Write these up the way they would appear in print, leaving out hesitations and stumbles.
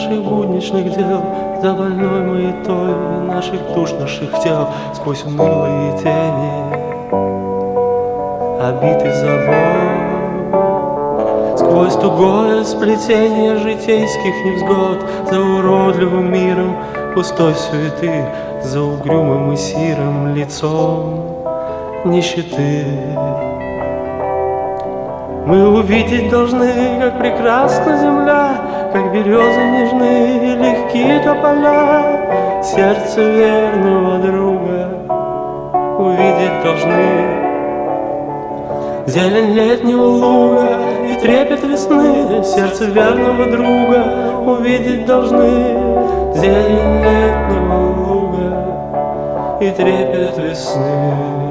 наших будничных дел, за больной маятой наших душ, наших тел, сквозь унылые тени обид и забот, сквозь тугое сплетение житейских невзгод, за уродливым миром пустой суеты, за угрюмым и сирым лицом нищеты. Мы увидеть должны, как прекрасна земля, как березы нежны и легкие тополя, сердце верного друга увидеть должны. Зелень летнего луга и трепет весны, сердце верного друга увидеть должны. Зелень летнего луга и трепет весны.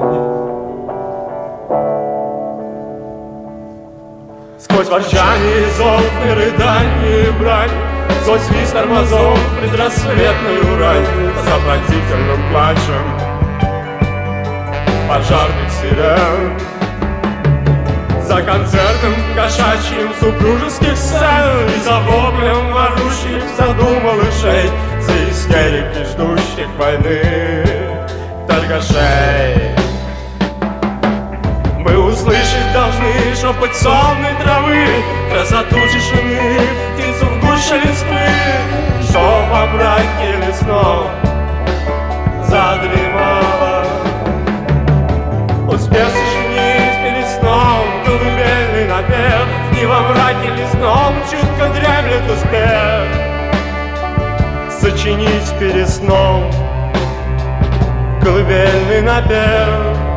Сквозь ворчание, зов и рыдание, брань, сквозь свист тормозов, предрассветную рань, за пронзительным плачем пожарных сирен, за концертом кошачьим супружеских сцен и за воплем орущих в саду малышей, за истерики ждущих войны торгашей. Мы услышать должны шепот сонной травы, красоту тишины, птицу в гуще листвы, что во мраке лесном задремала. Успев сочинить перед сном колыбельный напев, и во мраке лесном чутко дремлет успех сочинить перед сном колыбельный напев.